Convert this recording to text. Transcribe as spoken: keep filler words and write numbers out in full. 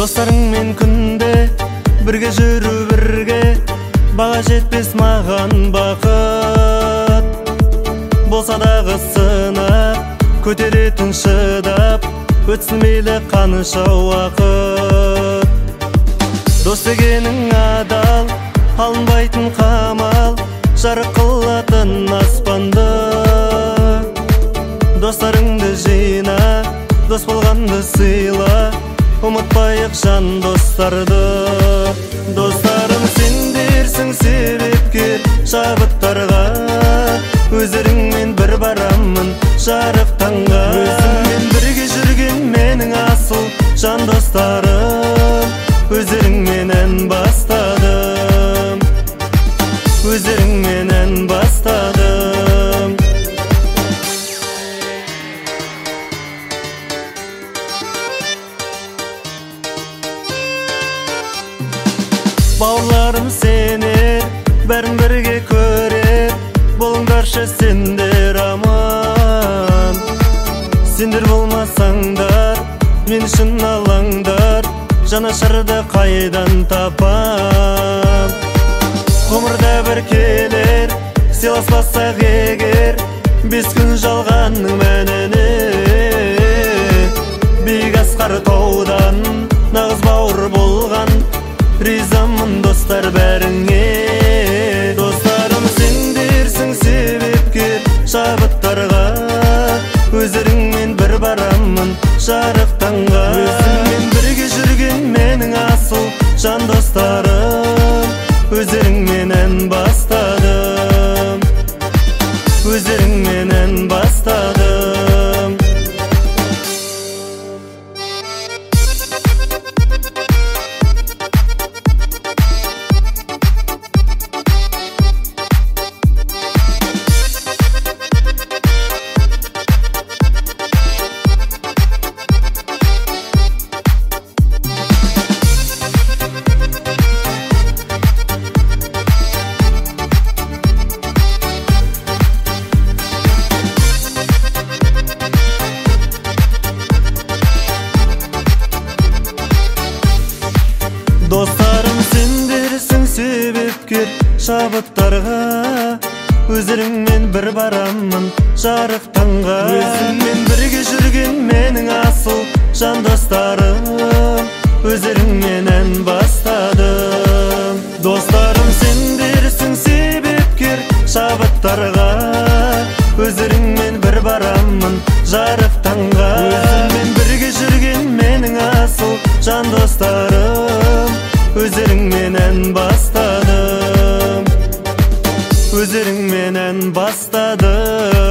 Достарыңмен күнде бірге жүру бірге, баға жетпес маған бақыт. Болса дағы сынап, көтеретін шыдап, өтсін мейлі қаныша уақыт. Дос дегенің адал, алынбайтын қамал, жарық қылатын аспанды. Достарыңды жина, дос болғанды сыйла, ұмытпайық жан достарды. Достарым сендерсің себепкер шабыттарға, өздеріңмен бір барамын жарық таңға. Өзіңмен бірге жүрген менің асыл жан достарым, өздеріңмен ән бастадым, өздеріңмен ән бастадым. Бауырларым сенер, бәрін бірге көрер, болыңдаршы сендер аман. Сендер болмасаңдар, мен үшін алаңдар, жанашырды қайдан тапам. Ғұмырда бір келер, сыйласпасақ егер, бес күн жалғанның мәніне. Биік асқар таудан нағыз бауыр болған, ризамын достар бәріңе. Достарым сендерсің себепкер шабыттарға, өздеріңмен бір барамын жарық таңға. Өзіңмен бірге жүрген менің асыл жан достарым, өздеріңмен ән бастадым, өздеріңмен ән бастадым. Достарым сендерсің себепкер шабыттарға, өздеріңмен бір барамын жарық таңға. Өзіңмен бірге жүрген менің асыл жан достарым, өздеріңмен ән бастадым. Достарым сендерсің себепкер шабыттарға, өздеріңмен бір барамын жарық таңға. Өзіңмен бірге жүрген менің асыл жан достарым, өздеріңмен ән бастадым, өздеріңмен ән бастадым.